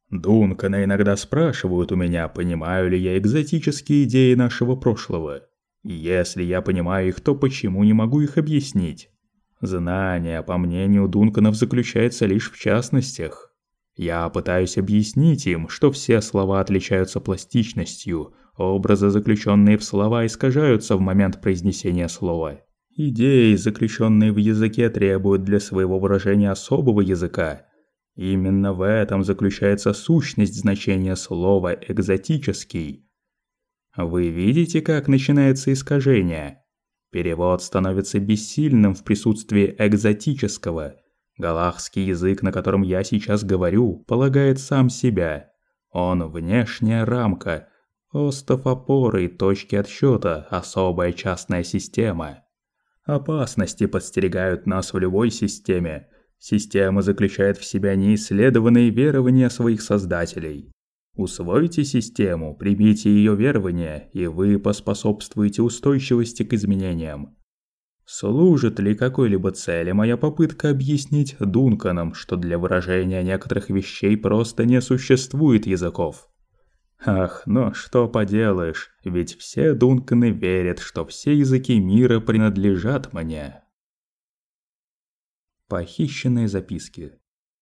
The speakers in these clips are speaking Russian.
Дункана иногда спрашивают у меня, понимаю ли я экзотические идеи нашего прошлого. И если я понимаю их, то почему не могу их объяснить? Знание, по мнению Дунканов, заключается лишь в частностях. Я пытаюсь объяснить им, что все слова отличаются пластичностью, образы, заключенные в слова, искажаются в момент произнесения слова. Идеи, заключенные в языке, требуют для своего выражения особого языка. Именно в этом заключается сущность значения слова «экзотический». Вы видите, как начинается искажение? Перевод становится бессильным в присутствии экзотического. Галахский язык, на котором я сейчас говорю, полагает сам себя. Он внешняя рамка, остов опоры и точки отсчета, особая частная система. Опасности подстерегают нас в любой системе. Система заключает в себя неисследованные верования своих создателей. Усвойте систему, примите ее верования, и вы поспособствуете устойчивости к изменениям. Служит ли какой-либо цели моя попытка объяснить Дунканам, что для выражения некоторых вещей просто не существует языков? Ах, но что поделаешь, ведь все Дунканы верят, что все языки мира принадлежат мне. Похищенные записки.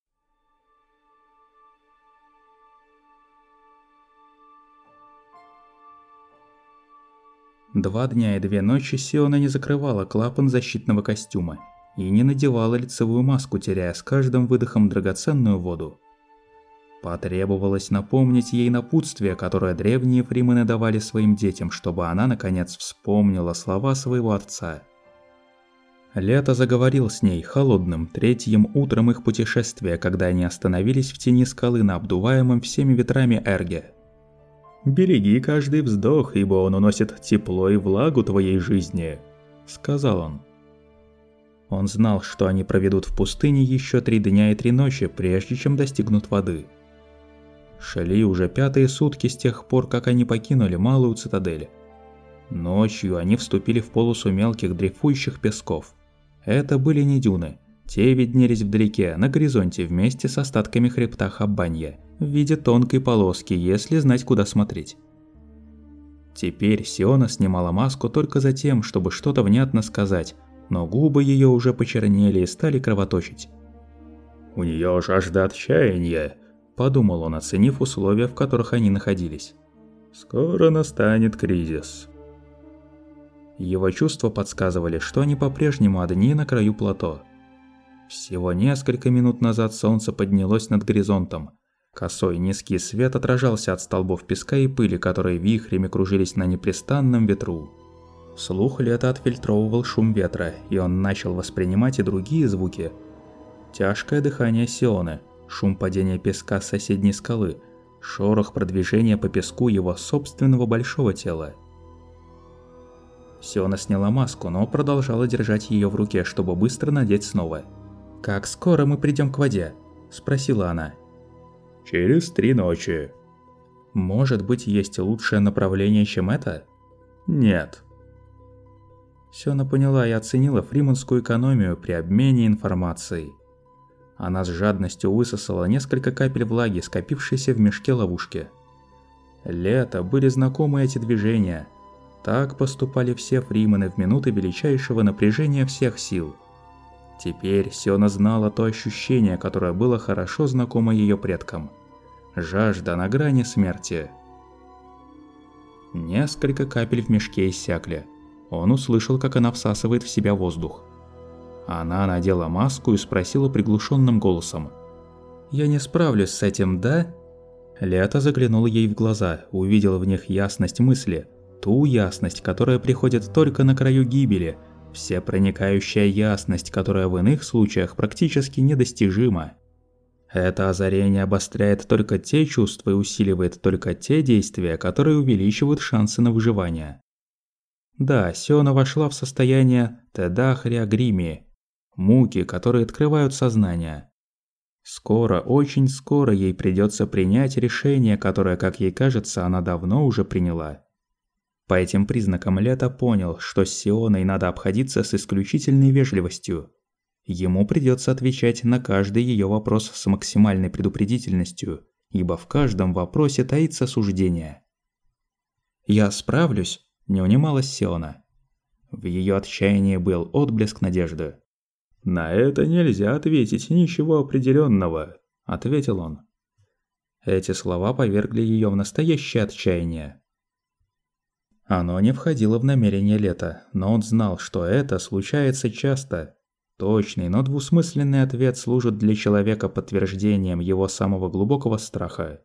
Два дня и 2 ночи Сиона не закрывала клапан защитного костюма и не надевала лицевую маску, теряя с каждым выдохом драгоценную воду. Потребовалось напомнить ей напутствие, которое древние фримены давали своим детям, чтобы она наконец вспомнила слова своего отца. Лето заговорил с ней холодным, третьим утром их путешествия, когда они остановились в тени скалы на обдуваемом всеми ветрами эрге. «Береги каждый вздох, ибо он уносит тепло и влагу твоей жизни», — сказал он. Он знал, что они проведут в пустыне еще 3 дня и 3 ночи, прежде чем достигнут воды. Шли уже 5-е сутки с тех пор, как они покинули малую цитадель. Ночью они вступили в полосу мелких дрейфующих песков. Это были не дюны. Те виднелись вдалеке, на горизонте, вместе с остатками хребта Хаббанья, в виде тонкой полоски, если знать, куда смотреть. Теперь Сиона снимала маску только за тем, чтобы что-то внятно сказать, но губы ее уже почернели и стали кровоточить. «У нее жажда отчаяния», – подумал он, оценив условия, в которых они находились. «Скоро настанет кризис». Его чувства подсказывали, что они по-прежнему одни на краю плато. Всего несколько минут назад солнце поднялось над горизонтом. Косой низкий свет отражался от столбов песка и пыли, которые вихрями кружились на непрестанном ветру. Слух Лета отфильтровывал шум ветра, и он начал воспринимать и другие звуки. Тяжкое дыхание Сионы, шум падения песка с соседней скалы, шорох продвижения по песку его собственного большого тела. Сиона сняла маску, но продолжала держать ее в руке, чтобы быстро надеть снова. «Как скоро мы придем к воде?» – спросила она. «Через 3 ночи». «Может быть, есть лучшее направление, чем это?» «Нет». Сиона поняла и оценила фриманскую экономию при обмене информацией. Она с жадностью высосала несколько капель влаги, скопившейся в мешке ловушки. Лето были знакомы эти движения. Так поступали все фримены в минуты величайшего напряжения всех сил. Теперь Сиона знала то ощущение, которое было хорошо знакомо ее предкам. Жажда на грани смерти. Несколько капель в мешке иссякли. Он услышал, как она всасывает в себя воздух. Она надела маску и спросила приглушенным голосом: «Я не справлюсь с этим, да?» Лето заглянул ей в глаза, увидел в них ясность мысли, ту ясность, которая приходит только на краю гибели, всепроникающая ясность, которая в иных случаях практически недостижима. Это озарение обостряет только те чувства и усиливает только те действия, которые увеличивают шансы на выживание. Да, Сиона вошла в состояние тедахриагрими, муки, которые открывают сознание. Скоро, очень скоро ей придется принять решение, которое, как ей кажется, она давно уже приняла. По этим признакам Лето понял, что с Сионой надо обходиться с исключительной вежливостью. Ему придется отвечать на каждый ее вопрос с максимальной предупредительностью ибо в каждом вопросе таится суждение. «Я справлюсь», – не унималась Сиона. В ее отчаянии был отблеск надежды. «На это нельзя ответить ничего определенного», – ответил он. Эти слова повергли ее в настоящее отчаяние. Оно не входило в намерение Лета, но он знал, что это случается часто. Точный, но двусмысленный ответ служит для человека подтверждением его самого глубокого страха.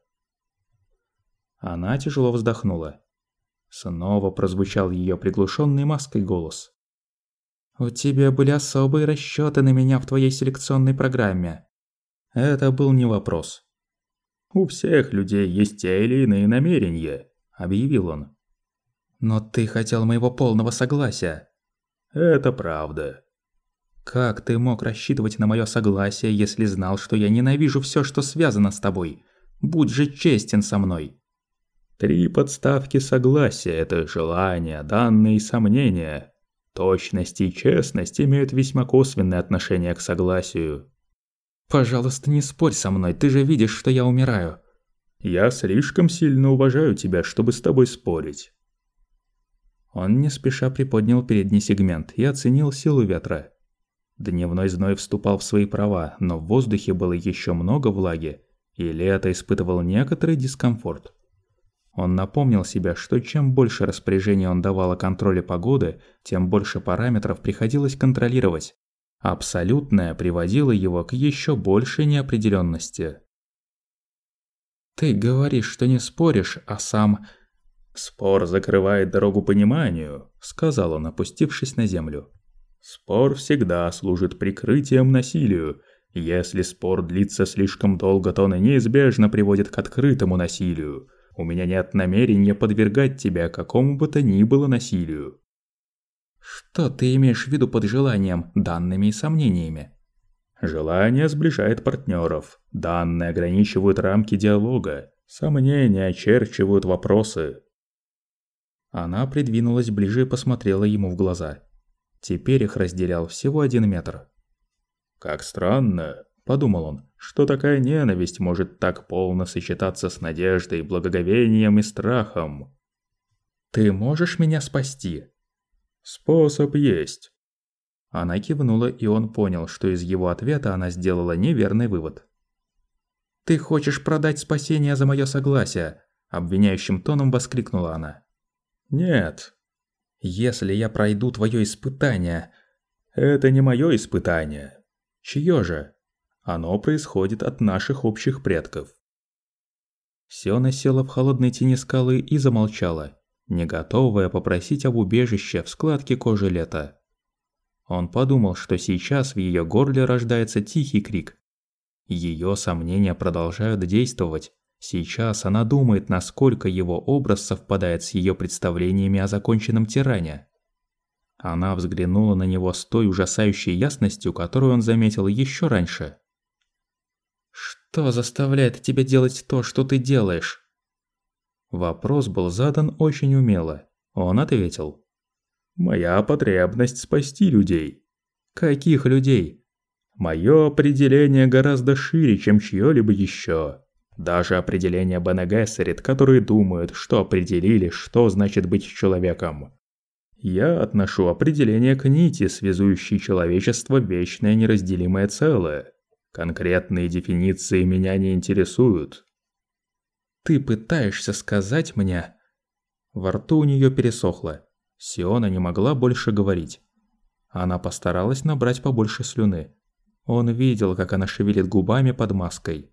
Она тяжело вздохнула. Снова прозвучал ее приглушенный маской голос. «У тебя были особые расчеты на меня в твоей селекционной программе». Это был не вопрос. «У всех людей есть те или иные намерения», – объявил он. «Но ты хотел моего полного согласия». «Это правда». «Как ты мог рассчитывать на мое согласие, если знал, что я ненавижу все, что связано с тобой? Будь же честен со мной». 3 подставки согласия – это желания, данные и сомнения. Точность и честность имеют весьма косвенное отношение к согласию. «Пожалуйста, не спорь со мной, ты же видишь, что я умираю». «Я слишком сильно уважаю тебя, чтобы с тобой спорить». Он не спеша приподнял передний сегмент и оценил силу ветра. Дневной зной вступал в свои права, но в воздухе было еще много влаги, и Лето испытывал некоторый дискомфорт. Он напомнил себе, что чем больше распоряжений он давал о контроле погоды, тем больше параметров приходилось контролировать. Абсолютное приводило его к еще большей неопределенности. «Ты говоришь, что не споришь, а сам...» «Спор закрывает дорогу пониманию», – сказал он, опустившись на землю. «Спор всегда служит прикрытием насилию. Если спор длится слишком долго, то он неизбежно приводит к открытому насилию. У меня нет намерения подвергать тебя какому бы то ни было насилию». «Что ты имеешь в виду под желанием, данными и сомнениями?» «Желание сближает партнеров, данные ограничивают рамки диалога, сомнения очерчивают вопросы». Она придвинулась ближе и посмотрела ему в глаза. Теперь их разделял всего 1 метр. «Как странно», – подумал он, – «что такая ненависть может так полно сочетаться с надеждой, благоговением и страхом». «Ты можешь меня спасти?» «Способ есть». Она кивнула, и он понял, что из его ответа она сделала неверный вывод. «Ты хочешь продать спасение за мое согласие?» – обвиняющим тоном воскликнула она. «Нет». «Если я пройду твое испытание...» «Это не мое испытание». «Чье же?» «Оно происходит от наших общих предков». Сиона села в холодной тени скалы и замолчала, не готовая попросить об убежище в складке кожи Лета. Он подумал, что сейчас в ее горле рождается тихий крик. Ее сомнения продолжают действовать. Сейчас она думает, насколько его образ совпадает с ее представлениями о законченном тиране. Она взглянула на него с той ужасающей ясностью, которую он заметил еще раньше. «Что заставляет тебя делать то, что ты делаешь?» Вопрос был задан очень умело. Он ответил. «Моя потребность спасти людей». «Каких людей?» «Мое определение гораздо шире, чем чье-либо еще. Даже определение Бене Гессерит, которые думают, что определили, что значит быть человеком. Я отношу определение к нити, связующей человечество в вечное неразделимое целое. Конкретные дефиниции меня не интересуют». «Ты пытаешься сказать мне...» Во рту у нее пересохло. Сиона не могла больше говорить. Она постаралась набрать побольше слюны. Он видел, как она шевелит губами под маской.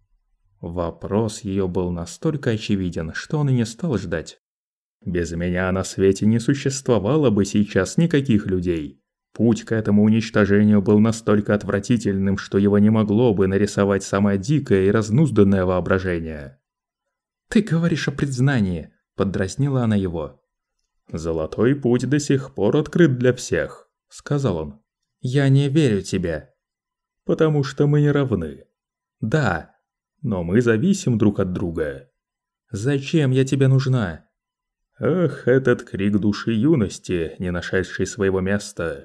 Вопрос ее был настолько очевиден, что он и не стал ждать. «Без меня на свете не существовало бы сейчас никаких людей. Путь к этому уничтожению был настолько отвратительным, что его не могло бы нарисовать самое дикое и разнузданное воображение». «Ты говоришь о признании», – поддразнила она его. «Золотой путь до сих пор открыт для всех», – сказал он. «Я не верю тебе». «Потому что мы не равны». «Да». «Но мы зависим друг от друга». «Зачем я тебе нужна?» «Ах, этот крик души юности, не нашедший своего места».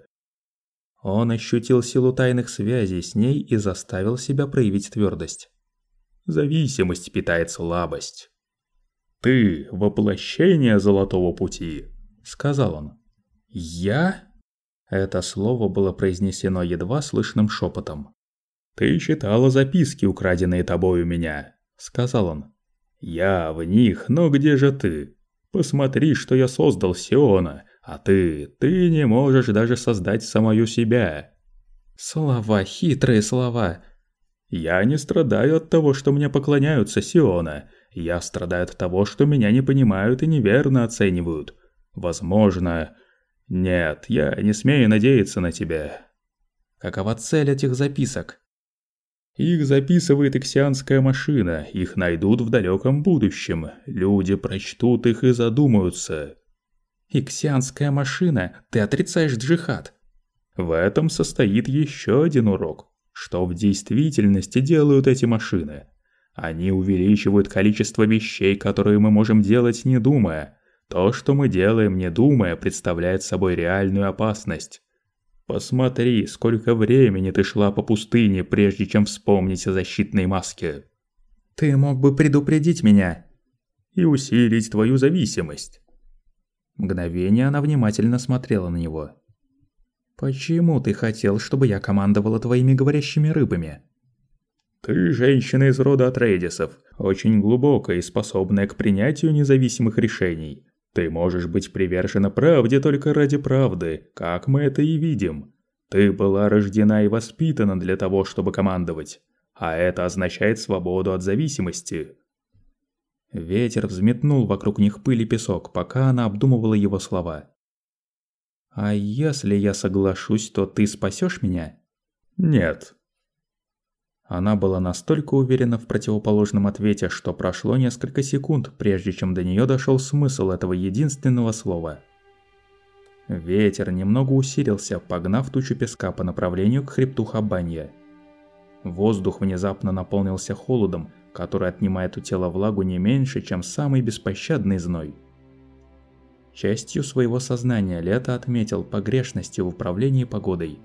Он ощутил силу тайных связей с ней и заставил себя проявить твердость. Зависимость питает слабость. «Ты – воплощение Золотого Пути», – сказал он. «Я?» Это слово было произнесено едва слышным шепотом. «Ты читала записки, украденные тобой у меня», – сказал он. «Я в них, но где же ты? Посмотри, что я создал, Сиона, а ты не можешь даже создать самую себя». Слова, хитрые слова. «Я не страдаю от того, что мне поклоняются, Сиона. Я страдаю от того, что меня не понимают и неверно оценивают. Возможно... Нет, я не смею надеяться на тебя». Какова цель этих записок? Их записывает иксианская машина, их найдут в далеком будущем. Люди прочтут их и задумаются. Иксианская машина? Ты отрицаешь джихад. В этом состоит еще один урок. Что в действительности делают эти машины? Они увеличивают количество вещей, которые мы можем делать, не думая. То, что мы делаем, не думая, представляет собой реальную опасность. Посмотри, сколько времени ты шла по пустыне, прежде чем вспомнить о защитной маске. Ты мог бы предупредить меня. И усилить твою зависимость. Мгновение она внимательно смотрела на него. Почему ты хотел, чтобы я командовала твоими говорящими рыбами? Ты женщина из рода Атрейдисов, очень глубокая и способная к принятию независимых решений. Ты можешь быть привержена правде только ради правды, как мы это и видим. Ты была рождена и воспитана для того, чтобы командовать, а это означает свободу от зависимости. Ветер взметнул вокруг них пыль и песок, пока она обдумывала его слова. «А если я соглашусь, то ты спасешь меня?» «Нет». Она была настолько уверена в противоположном ответе, что прошло несколько секунд, прежде чем до нее дошел смысл этого единственного слова. Ветер немного усилился, погнав тучу песка по направлению к хребту Хабанья. Воздух внезапно наполнился холодом, который отнимает у тела влагу не меньше, чем самый беспощадный зной. Частью своего сознания Лето отметил погрешности в управлении погодой.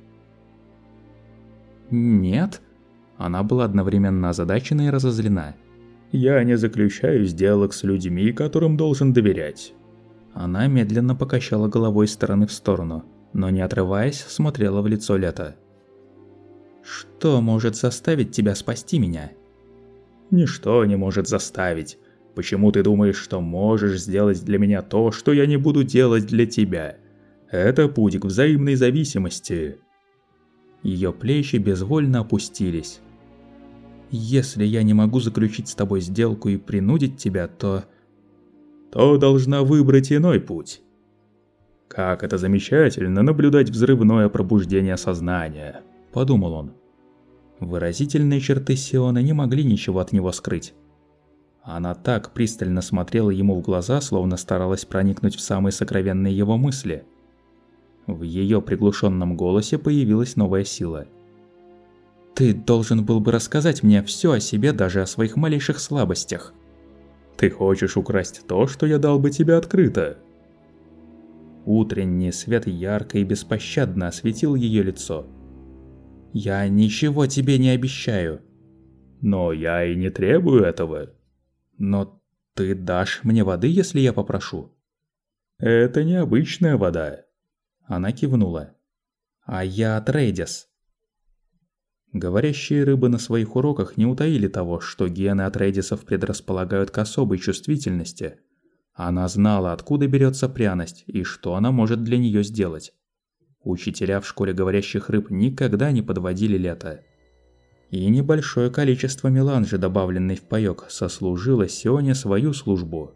«Нет?» Она была одновременно озадачена и разозлена. «Я не заключаю сделок с людьми, которым должен доверять». Она медленно покачала головой из стороны в сторону, но не отрываясь, смотрела в лицо Лето. «Что может заставить тебя спасти меня?» «Ничто не может заставить. Почему ты думаешь, что можешь сделать для меня то, что я не буду делать для тебя? Это путь к взаимной зависимости». Ее плечи безвольно опустились. «Если я не могу заключить с тобой сделку и принудить тебя, то должна выбрать иной путь. Как это замечательно наблюдать взрывное пробуждение сознания», – подумал он. Выразительные черты Сиона не могли ничего от него скрыть. Она так пристально смотрела ему в глаза, словно старалась проникнуть в самые сокровенные его мысли. В ее приглушенном голосе появилась новая сила. «Ты должен был бы рассказать мне все о себе, даже о своих малейших слабостях». «Ты хочешь украсть то, что я дал бы тебе открыто?» Утренний свет ярко и беспощадно осветил ее лицо. «Я ничего тебе не обещаю». «Но я и не требую этого». «Но ты дашь мне воды, если я попрошу?» «Это необычная вода». Она кивнула. «А я Атрейдис». Говорящие рыбы на своих уроках не утаили того, что гены Атрейдисов предрасполагают к особой чувствительности. Она знала, откуда берется пряность и что она может для нее сделать. Учителя в школе говорящих рыб никогда не подводили Лето. И небольшое количество меланжи, добавленной в паёк, сослужило Сионе свою службу.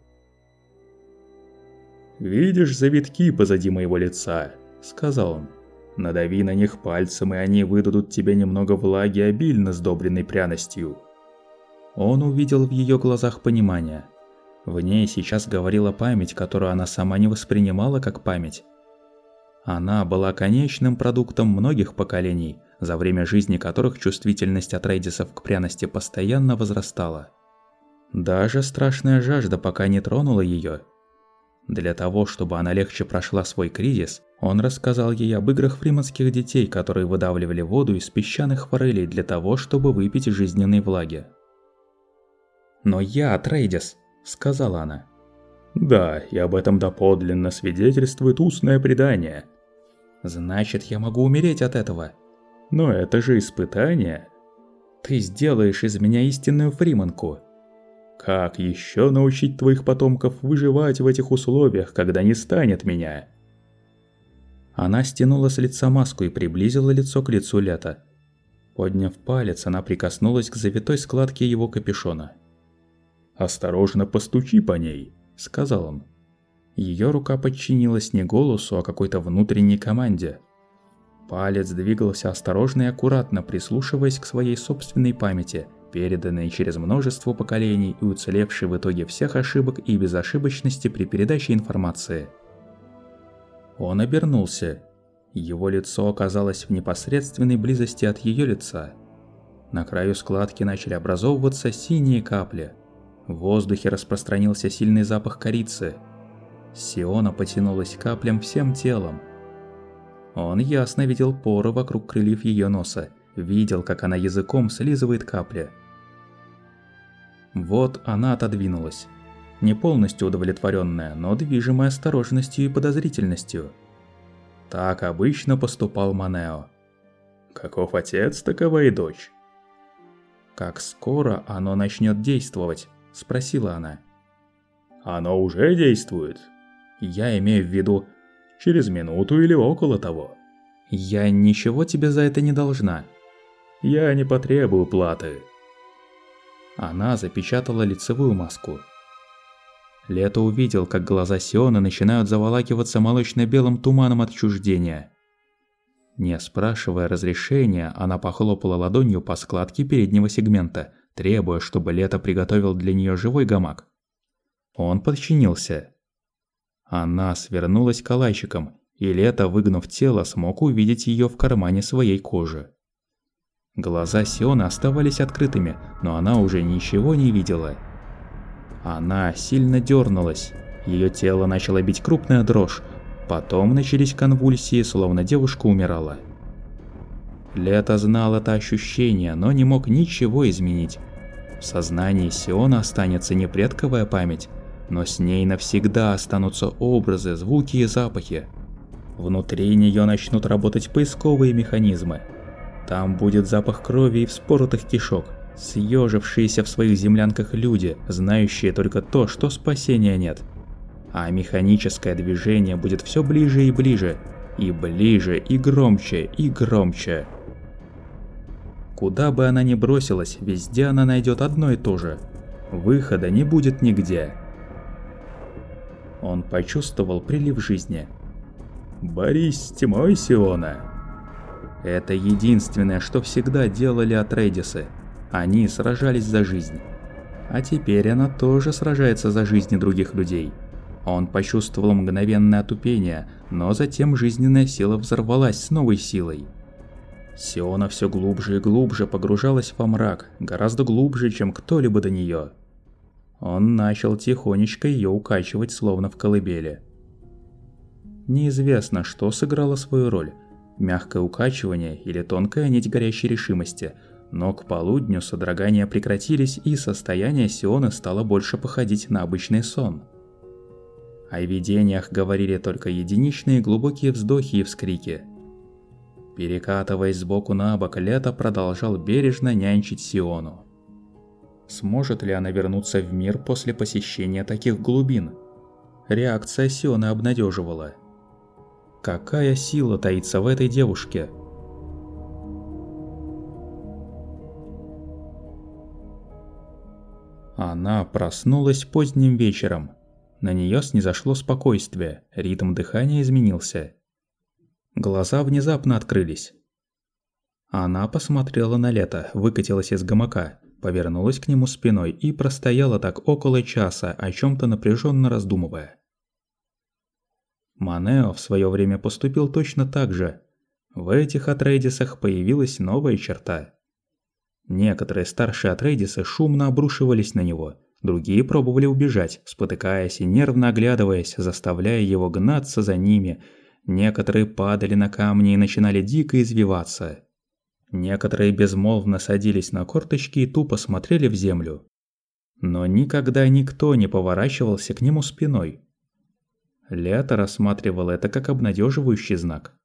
«Видишь завитки позади моего лица?» – сказал он. «Надави на них пальцем, и они выдадут тебе немного влаги, обильно сдобренной пряностью». Он увидел в ее глазах понимание. В ней сейчас говорила память, которую она сама не воспринимала как память. Она была конечным продуктом многих поколений, за время жизни которых чувствительность Атрейдисов к пряности постоянно возрастала. Даже страшная жажда пока не тронула ее. Для того, чтобы она легче прошла свой кризис, он рассказал ей об играх фриманских детей, которые выдавливали воду из песчаных форелей для того, чтобы выпить жизненной влаги. «Но я Атрейдис», — сказала она. «Да, и об этом доподлинно свидетельствует устное предание». «Значит, я могу умереть от этого». «Но это же испытание». «Ты сделаешь из меня истинную фриманку». «Как еще научить твоих потомков выживать в этих условиях, когда не станет меня?» Она стянула с лица маску и приблизила лицо к лицу Лета. Подняв палец, она прикоснулась к завитой складке его капюшона. «Осторожно постучи по ней», — сказал он. Ее рука подчинилась не голосу, а какой-то внутренней команде. Палец двигался осторожно и аккуратно, прислушиваясь к своей собственной памяти, переданной через множество поколений и уцелевшей в итоге всех ошибок и безошибочности при передаче информации. Он обернулся. Его лицо оказалось в непосредственной близости от ее лица. На краю складки начали образовываться синие капли. В воздухе распространился сильный запах корицы. Сиона потянулась к каплям всем телом. Он ясно видел поры вокруг крыльев ее носа, видел, как она языком слизывает капли. Вот она отодвинулась. Не полностью удовлетворенная, но движимая осторожностью и подозрительностью. Так обычно поступал Манео. «Каков отец, такова и дочь». «Как скоро оно начнет действовать?» – спросила она. «Оно уже действует?» «Я имею в виду, через минуту или около того». «Я ничего тебе за это не должна». «Я не потребую платы». Она запечатала лицевую маску. Лето увидел, как глаза Сионы начинают заволакиваться молочно-белым туманом отчуждения. Не спрашивая разрешения, она похлопала ладонью по складке переднего сегмента, требуя, чтобы Лето приготовил для нее живой гамак. Он подчинился. Она свернулась калачиком, и Лето, выгнув тело, смог увидеть ее в кармане своей кожи. Глаза Сионы оставались открытыми, но она уже ничего не видела. Она сильно дернулась, ее тело начало бить крупная дрожь, потом начались конвульсии, словно девушка умирала. Лето знал это ощущение, но не мог ничего изменить. В сознании Сионы останется не предковая память, но с ней навсегда останутся образы, звуки и запахи. Внутри нее начнут работать поисковые механизмы. Там будет запах крови и вспоротых кишок, съежившиеся в своих землянках люди, знающие только то, что спасения нет. А механическое движение будет все ближе и ближе, и ближе, и громче, и громче. Куда бы она ни бросилась, везде она найдет одно и то же. Выхода не будет нигде. Он почувствовал прилив жизни. «Борись с тьмой, Сиона!» Это единственное, что всегда делали Атрейдисы. Они сражались за жизнь. А теперь она тоже сражается за жизни других людей. Он почувствовал мгновенное отупение, но затем жизненная сила взорвалась с новой силой. Сиона все глубже и глубже погружалась во мрак, гораздо глубже, чем кто-либо до нее. Он начал тихонечко ее укачивать, словно в колыбели. Неизвестно, что сыграло свою роль – мягкое укачивание или тонкая нить горящей решимости, но к полудню содрогания прекратились, и состояние Сионы стало больше походить на обычный сон. О видениях говорили только единичные глубокие вздохи и вскрики. Перекатываясь сбоку на бок, Лето продолжал бережно нянчить Сиону. Сможет ли она вернуться в мир после посещения таких глубин? Реакция Сионы обнадеживала. Какая сила таится в этой девушке? Она проснулась поздним вечером. На нее снизошло спокойствие, ритм дыхания изменился. Глаза внезапно открылись. Она посмотрела на Лето, выкатилась из гамака, повернулась к нему спиной и простояла так около часа, о чем-то напряженно раздумывая. Манео в свое время поступил точно так же. В этих Атрейдисах появилась новая черта. Некоторые старшие Атрейдисы шумно обрушивались на него, другие пробовали убежать, спотыкаясь и нервно оглядываясь, заставляя его гнаться за ними. Некоторые падали на камни и начинали дико извиваться. Некоторые безмолвно садились на корточки и тупо смотрели в землю. но никогда никто не поворачивался к нему спиной. Лето рассматривал это как обнадеживающий знак.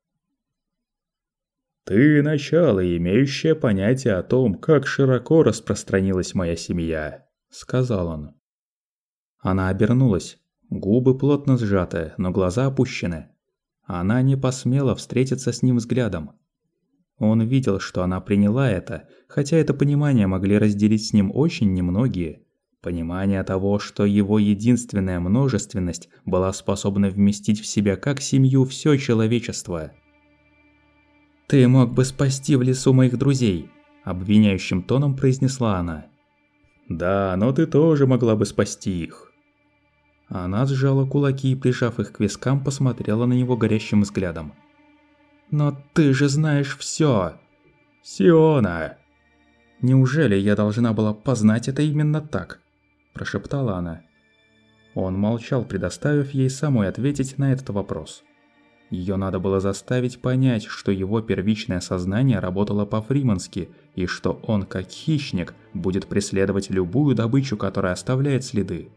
«Ты начало, имеющее понятие о том, как широко распространилась моя семья», — сказал он. Она обернулась, губы плотно сжаты, но глаза опущены. Она не посмела встретиться с ним взглядом. Он видел, что она приняла это, хотя это понимание могли разделить с ним очень немногие. Понимание того, что его единственная множественность была способна вместить в себя как семью все человечество. «Ты мог бы спасти в лесу моих друзей», – обвиняющим тоном произнесла она. «Да, но ты тоже могла бы спасти их». Она сжала кулаки и, прижав их к вискам, посмотрела на него горящим взглядом. «Но ты же знаешь всё!» «Сиона!» «Неужели я должна была познать это именно так?» – прошептала она. Он молчал, предоставив ей самой ответить на этот вопрос. Её надо было заставить понять, что его первичное сознание работало по-фримански, и что он, как хищник, будет преследовать любую добычу, которая оставляет следы.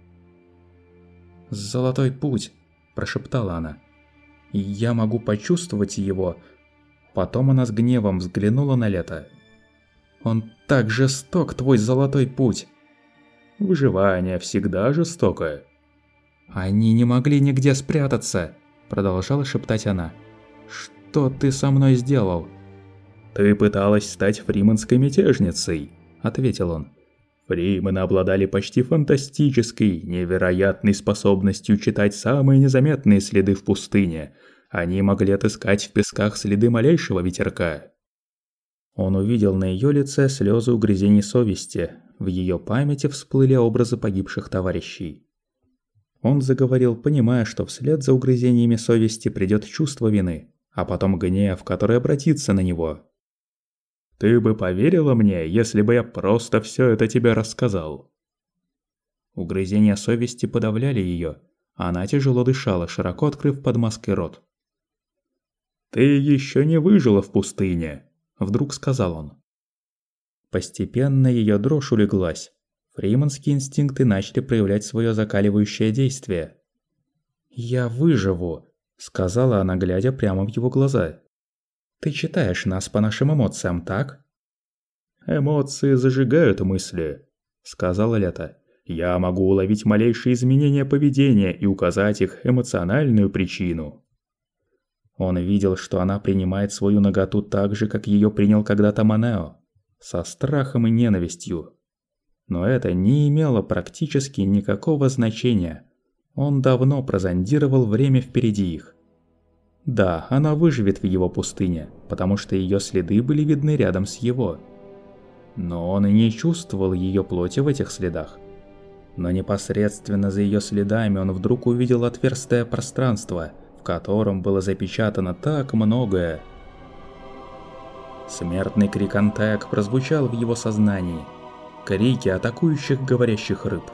«Золотой путь», – прошептала она. «Я могу почувствовать его». Потом она с гневом взглянула на Лето. «Он так жесток, твой золотой путь!» «Выживание всегда жестокое». «Они не могли нигде спрятаться», – продолжала шептать она. «Что ты со мной сделал?» «Ты пыталась стать фриманской мятежницей», – ответил он. «Фримены обладали почти фантастической, невероятной способностью читать самые незаметные следы в пустыне. Они могли отыскать в песках следы малейшего ветерка». Он увидел на её лице слёзы угрызений совести, в её памяти всплыли образы погибших товарищей. Он заговорил, понимая, что вслед за угрызениями совести придёт чувство вины, а потом гнев, который обратится на него. «Ты бы поверила мне, если бы я просто всё это тебе рассказал?» Угрызения совести подавляли её. Она тяжело дышала, широко открыв под маской рот. «Ты ещё не выжила в пустыне», – вдруг сказал он. Постепенно её дрожь улеглась. Фриманские инстинкты начали проявлять своё закаливающее действие. «Я выживу», – сказала она, глядя прямо в его глаза. «Ты читаешь нас по нашим эмоциям, так?» «Эмоции зажигают мысли», – сказала Лето. «Я могу уловить малейшие изменения поведения и указать их эмоциональную причину». Он видел, что она принимает свою наготу так же, как её принял когда-то Манео, со страхом и ненавистью. Но это не имело практически никакого значения. Он давно прозондировал время впереди их. Да, она выживет в его пустыне, потому что её следы были видны рядом с его. Но он и не чувствовал её плоти в этих следах. Но непосредственно за её следами он вдруг увидел отверстое пространство, в котором было запечатано так многое. Смертный крик Антек прозвучал в его сознании. Крики атакующих говорящих рыб.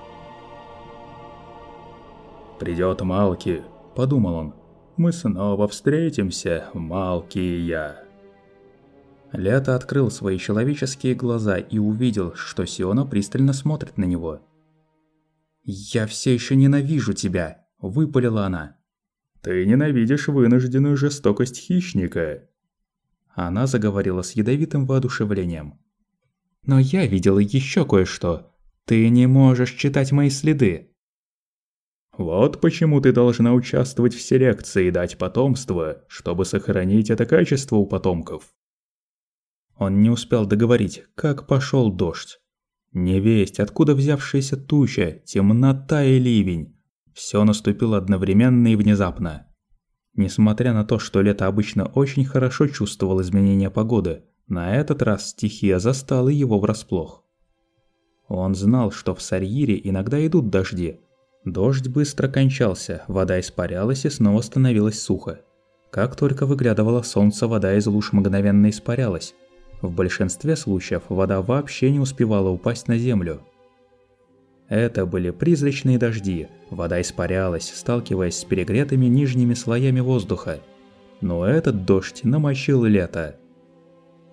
«Придёт Малки», – подумал он. «Мы снова встретимся, Малки и я». Лето открыл свои человеческие глаза и увидел, что Сиона пристально смотрит на него. «Я все еще ненавижу тебя», – выпалила она. «Ты ненавидишь вынужденную жестокость хищника». Она заговорила с ядовитым воодушевлением. «Но я видела еще кое-что. Ты не можешь читать мои следы». «Вот почему ты должна участвовать в селекции и дать потомство, чтобы сохранить это качество у потомков». Он не успел договорить, как пошел дождь. Невесть, откуда взявшаяся туча, темнота и ливень. Все наступило одновременно и внезапно. Несмотря на то, что Лето обычно очень хорошо чувствовал изменения погоды, на этот раз стихия застала его врасплох. Он знал, что в Сарьире иногда идут дожди. Дождь быстро кончался, вода испарялась и снова становилось сухо. Как только выглядывало солнце, вода из луж мгновенно испарялась. В большинстве случаев вода вообще не успевала упасть на землю. Это были призрачные дожди, вода испарялась, сталкиваясь с перегретыми нижними слоями воздуха. Но этот дождь намочил Лето.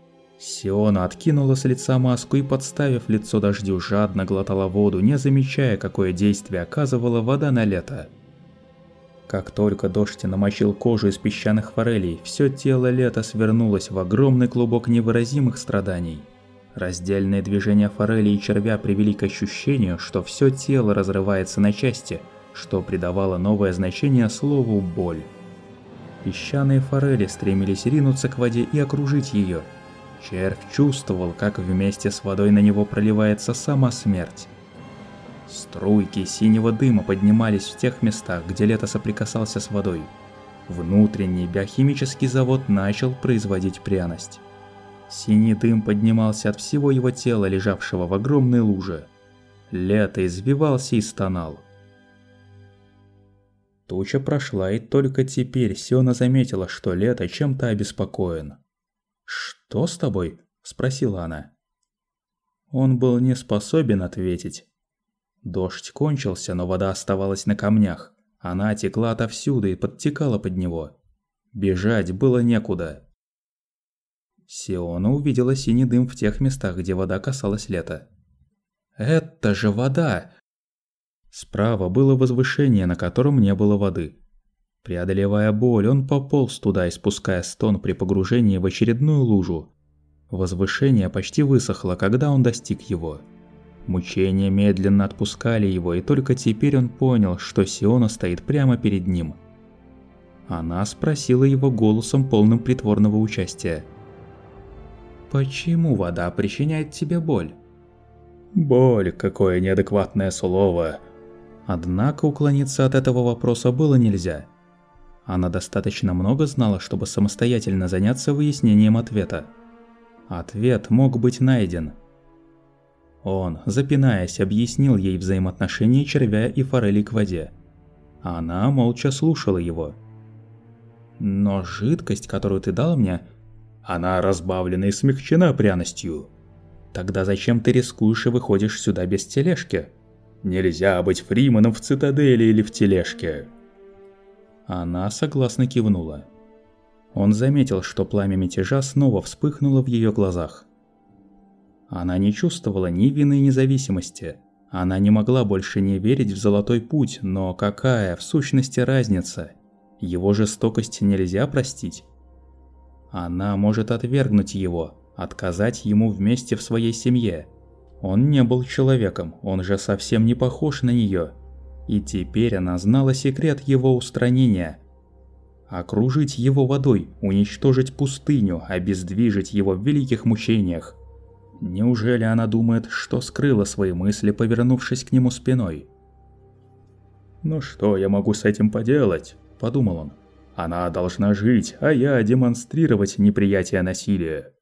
Сиона откинула с лица маску и, подставив лицо дождю, жадно глотала воду, не замечая, какое действие оказывала вода на Лето. Как только дождь намочил кожу из песчаных форелей, все тело Лето свернулось в огромный клубок невыразимых страданий. Раздельные движения форели и червя привели к ощущению, что все тело разрывается на части, что придавало новое значение слову «боль». Песчаные форели стремились ринуться к воде и окружить ее. Червь чувствовал, как вместе с водой на него проливается сама смерть. Струйки синего дыма поднимались в тех местах, где Лето соприкасался с водой. Внутренний биохимический завод начал производить пряность. Синий дым поднимался от всего его тела, лежавшего в огромной луже. Лето извивался и стонал. Туча прошла, и только теперь Сиона заметила, что Лето чем-то обеспокоен. «Что с тобой?» – спросила она. Он был не способен ответить. Дождь кончился, но вода оставалась на камнях. Она текла отовсюду и подтекала под него. Бежать было некуда. Сиона увидела синий дым в тех местах, где вода касалась Лета. «Это же вода!» Справа было возвышение, на котором не было воды. Преодолевая боль, он пополз туда, испуская стон при погружении в очередную лужу. Возвышение почти высохло, когда он достиг его. Мучения медленно отпускали его, и только теперь он понял, что Сиона стоит прямо перед ним. Она спросила его голосом, полным притворного участия. «Почему вода причиняет тебе боль?» «Боль, какое неадекватное слово!» Однако уклониться от этого вопроса было нельзя. Она достаточно много знала, чтобы самостоятельно заняться выяснением ответа. Ответ мог быть найден. Он, запинаясь, объяснил ей взаимоотношения червя и форели к воде. Она молча слушала его. «Но жидкость, которую ты дал мне, она разбавлена и смягчена пряностью». «Тогда зачем ты рискуешь и выходишь сюда без тележки?» «Нельзя быть фриманом в цитадели или в тележке». Она согласно кивнула. Он заметил, что пламя мятежа снова вспыхнуло в ее глазах. Она не чувствовала ни вины, ни зависимости. Она не могла больше не верить в золотой путь, но какая, в сущности, разница? Его жестокость нельзя простить. Она может отвергнуть его, отказать ему вместе в своей семье. Он не был человеком, он же совсем не похож на нее. И теперь она знала секрет его устранения. Окружить его водой, уничтожить пустыню, обездвижить его в великих мучениях. Неужели она думает, что скрыла свои мысли, повернувшись к нему спиной? «Ну что я могу с этим поделать?» – подумал он. «Она должна жить, а я демонстрировать неприятие насилия».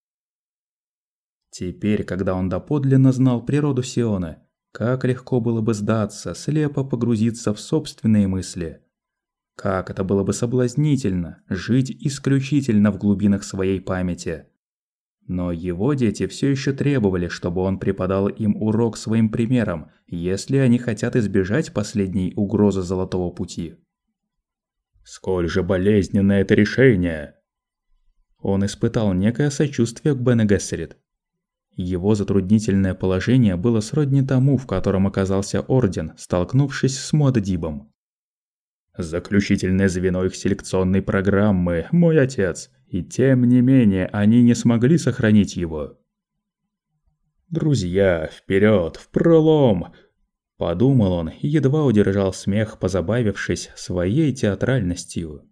Теперь, когда он доподлинно знал природу Сионы, как легко было бы сдаться, слепо погрузиться в собственные мысли. Как это было бы соблазнительно жить исключительно в глубинах своей памяти. Но его дети все еще требовали, чтобы он преподал им урок своим примером, если они хотят избежать последней угрозы Золотого Пути. «Сколь же болезненно это решение!» Он испытал некое сочувствие к Бене Гессерит. Его затруднительное положение было сродни тому, в котором оказался Орден, столкнувшись с Муад'Дибом. «Заключительное звено их селекционной программы, мой отец, и тем не менее они не смогли сохранить его». «Друзья, вперед, в пролом!» – подумал он и едва удержал смех, позабавившись своей театральностью.